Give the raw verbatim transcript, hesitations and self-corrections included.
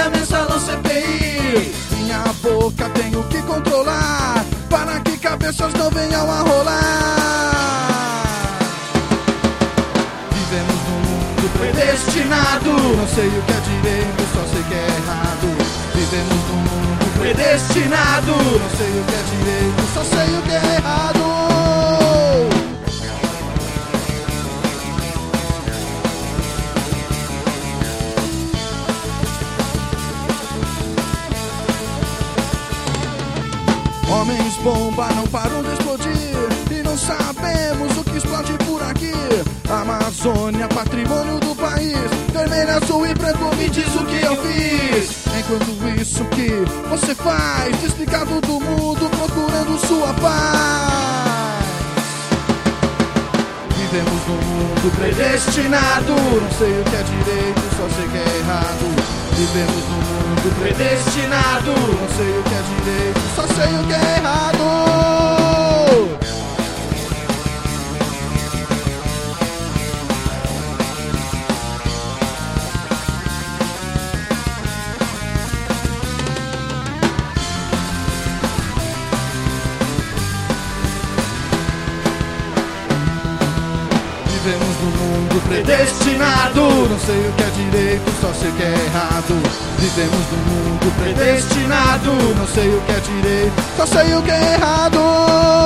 da mensalão C P I. Minha boca tenho que controlar, para que cabeças não venham a rolar. Vivemos num mundo predestinado, não sei o que é direito, só sei que é errado. Vivemos num mundo predestinado, não sei o que é direito, só sei o que é errado. Homens bomba não param de explodir, e não sabemos o que explode por aqui. Amazônia, patrimônio do país, vermelho, azul e branco, me diz o que eu fiz. Enquanto isso que você faz, desligado do mundo, procurando sua paz. Vivemos num mundo predestinado, não sei o que é direito, só sei que é errado. Vivemos num mundo predestinado, não sei o que é direito, só sei o que é errado. Vivemos num mundo predestinado, não sei o que é direito, só sei que é errado. Vivemos num mundo predestinado, não sei o que é direito, só sei o que é errado.